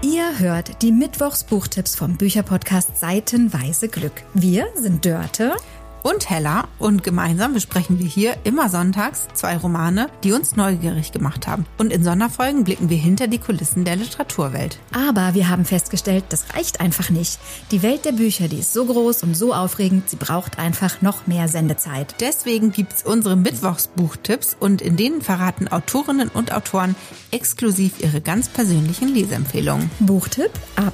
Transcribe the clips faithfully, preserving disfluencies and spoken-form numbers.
Ihr hört die Mittwochs-Buchtipps vom Bücherpodcast Seitenweise Glück. Wir sind Dörte und Hella und gemeinsam besprechen wir hier immer sonntags zwei Romane, die uns neugierig gemacht haben. Und in Sonderfolgen blicken wir hinter die Kulissen der Literaturwelt. Aber wir haben festgestellt, das reicht einfach nicht. Die Welt der Bücher, die ist so groß und so aufregend, sie braucht einfach noch mehr Sendezeit. Deswegen gibt's unsere Mittwochs-Buchtipps und in denen verraten Autorinnen und Autoren exklusiv ihre ganz persönlichen Leseempfehlungen. Buchtipp ab!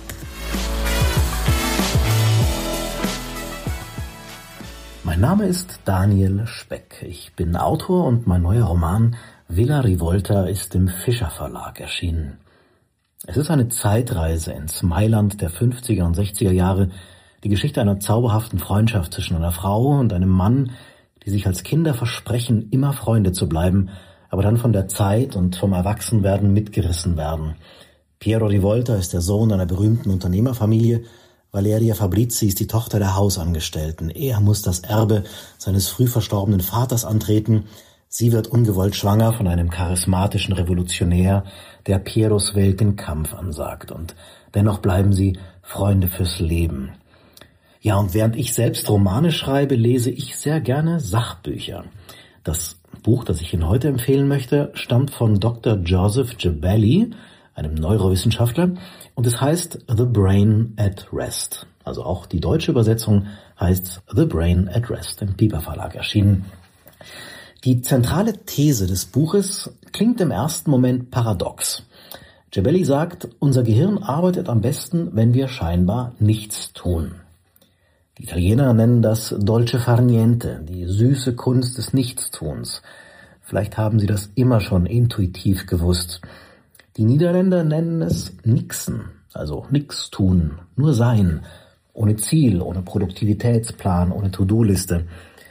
Mein Name ist Daniel Speck. Ich bin Autor und mein neuer Roman Villa Rivolta ist im Fischer Verlag erschienen. Es ist eine Zeitreise ins Mailand der fünfziger und sechziger Jahre, die Geschichte einer zauberhaften Freundschaft zwischen einer Frau und einem Mann, die sich als Kinder versprechen, immer Freunde zu bleiben, aber dann von der Zeit und vom Erwachsenwerden mitgerissen werden. Piero Rivolta ist der Sohn einer berühmten Unternehmerfamilie. Valeria Fabrizi ist die Tochter der Hausangestellten. Er muss das Erbe seines früh verstorbenen Vaters antreten. Sie wird ungewollt schwanger von einem charismatischen Revolutionär, der Pieros Welt den Kampf ansagt. Und dennoch bleiben sie Freunde fürs Leben. Ja, und während ich selbst Romane schreibe, lese ich sehr gerne Sachbücher. Das Buch, das ich Ihnen heute empfehlen möchte, stammt von Doktor Joseph Jebeli, einem Neurowissenschaftler, und es heißt The Brain at Rest. Also auch die deutsche Übersetzung heißt The Brain at Rest, im Piper Verlag erschienen. Die zentrale These des Buches klingt im ersten Moment paradox. Jebeli sagt, unser Gehirn arbeitet am besten, wenn wir scheinbar nichts tun. Die Italiener nennen das Dolce far niente, die süße Kunst des Nichtstuns. Vielleicht haben Sie das immer schon intuitiv gewusst. Die Niederländer nennen es Nixen, also nix tun, nur sein, ohne Ziel, ohne Produktivitätsplan, ohne To-Do-Liste.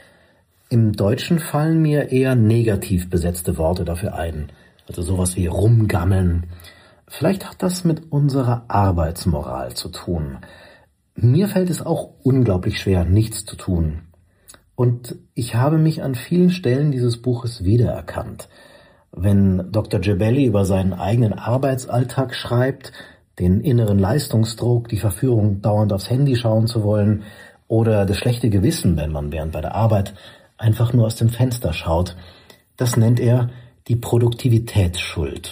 Im Deutschen fallen mir eher negativ besetzte Worte dafür ein, also sowas wie rumgammeln. Vielleicht hat das mit unserer Arbeitsmoral zu tun. Mir fällt es auch unglaublich schwer, nichts zu tun. Und ich habe mich an vielen Stellen dieses Buches wiedererkannt. Wenn Doktor Jebeli über seinen eigenen Arbeitsalltag schreibt, den inneren Leistungsdruck, die Verführung, dauernd aufs Handy schauen zu wollen oder das schlechte Gewissen, wenn man während bei der Arbeit einfach nur aus dem Fenster schaut, das nennt er die Produktivitätsschuld.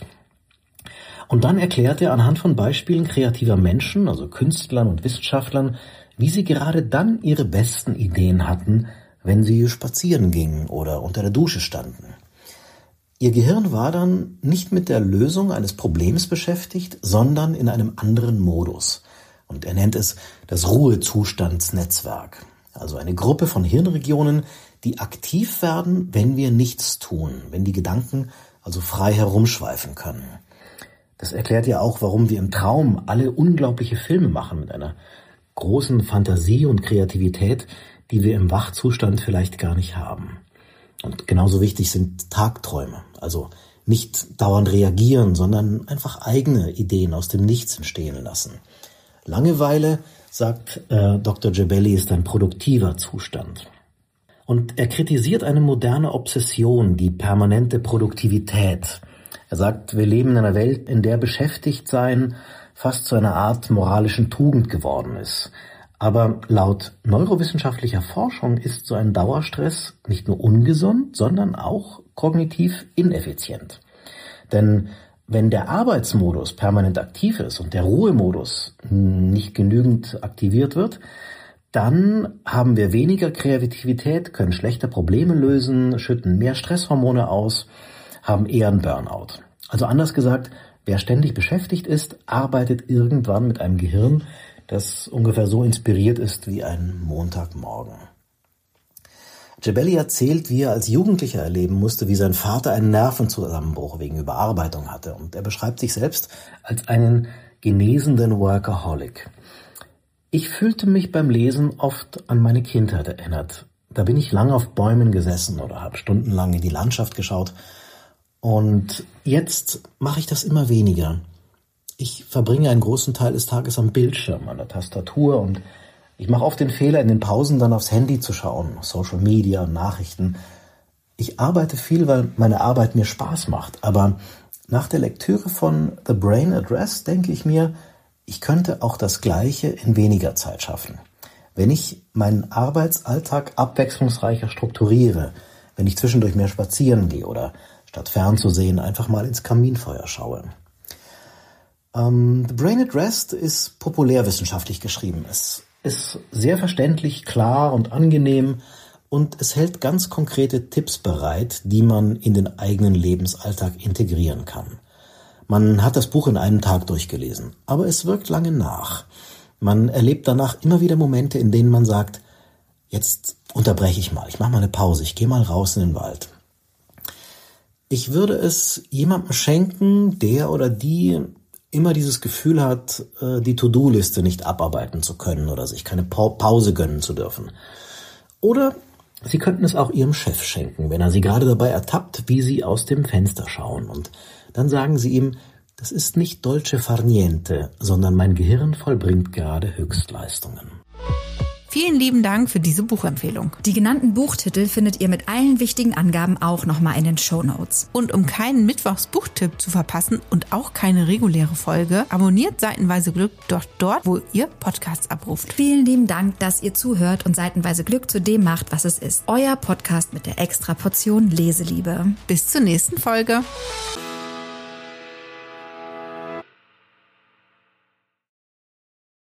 Und dann erklärt er anhand von Beispielen kreativer Menschen, also Künstlern und Wissenschaftlern, wie sie gerade dann ihre besten Ideen hatten, wenn sie spazieren gingen oder unter der Dusche standen. Ihr Gehirn war dann nicht mit der Lösung eines Problems beschäftigt, sondern in einem anderen Modus. Und er nennt es das Ruhezustandsnetzwerk. Also eine Gruppe von Hirnregionen, die aktiv werden, wenn wir nichts tun, wenn die Gedanken also frei herumschweifen können. Das erklärt ja auch, warum wir im Traum alle unglaubliche Filme machen mit einer großen Fantasie und Kreativität, die wir im Wachzustand vielleicht gar nicht haben. Und genauso wichtig sind Tagträume, also nicht dauernd reagieren, sondern einfach eigene Ideen aus dem Nichts entstehen lassen. Langeweile, sagt äh, Doktor Jebeli, ist ein produktiver Zustand. Und er kritisiert eine moderne Obsession, die permanente Produktivität. Er sagt, wir leben in einer Welt, in der beschäftigt sein fast zu einer Art moralischen Tugend geworden ist. Aber laut neurowissenschaftlicher Forschung ist so ein Dauerstress nicht nur ungesund, sondern auch kognitiv ineffizient. Denn wenn der Arbeitsmodus permanent aktiv ist und der Ruhemodus nicht genügend aktiviert wird, dann haben wir weniger Kreativität, können schlechter Probleme lösen, schütten mehr Stresshormone aus, haben eher einen Burnout. Also anders gesagt, wer ständig beschäftigt ist, arbeitet irgendwann mit einem Gehirn, das ungefähr so inspiriert ist wie ein Montagmorgen. Jebeli erzählt, wie er als Jugendlicher erleben musste, wie sein Vater einen Nervenzusammenbruch wegen Überarbeitung hatte. Und er beschreibt sich selbst als einen genesenen Workaholic. Ich fühlte mich beim Lesen oft an meine Kindheit erinnert. Da bin ich lange auf Bäumen gesessen oder habe stundenlang in die Landschaft geschaut. Und jetzt mache ich das immer weniger. Ich verbringe einen großen Teil des Tages am Bildschirm, an der Tastatur, und ich mache oft den Fehler, in den Pausen dann aufs Handy zu schauen, Social Media, Nachrichten. Ich arbeite viel, weil meine Arbeit mir Spaß macht, aber nach der Lektüre von The Brain at Rest denke ich mir, ich könnte auch das Gleiche in weniger Zeit schaffen. Wenn ich meinen Arbeitsalltag abwechslungsreicher strukturiere, wenn ich zwischendurch mehr spazieren gehe oder statt fernzusehen einfach mal ins Kaminfeuer schaue. Um, The Brain at Rest ist populärwissenschaftlich geschrieben. Es ist sehr verständlich, klar und angenehm und es hält ganz konkrete Tipps bereit, die man in den eigenen Lebensalltag integrieren kann. Man hat das Buch in einem Tag durchgelesen, aber es wirkt lange nach. Man erlebt danach immer wieder Momente, in denen man sagt, jetzt unterbreche ich mal, ich mache mal eine Pause, ich gehe mal raus in den Wald. Ich würde es jemandem schenken, der oder die immer dieses Gefühl hat, die To-Do-Liste nicht abarbeiten zu können oder sich keine Pause gönnen zu dürfen. Oder Sie könnten es auch Ihrem Chef schenken, wenn er Sie gerade dabei ertappt, wie Sie aus dem Fenster schauen. Und dann sagen Sie ihm, das ist nicht dolce far niente, sondern mein Gehirn vollbringt gerade Höchstleistungen. Vielen lieben Dank für diese Buchempfehlung. Die genannten Buchtitel findet ihr mit allen wichtigen Angaben auch nochmal in den Shownotes. Und um keinen Mittwochs-Buchtipp zu verpassen und auch keine reguläre Folge, abonniert Seitenweise Glück doch dort, wo ihr Podcasts abruft. Vielen lieben Dank, dass ihr zuhört und Seitenweise Glück zu dem macht, was es ist. Euer Podcast mit der Extraportion Leseliebe. Bis zur nächsten Folge.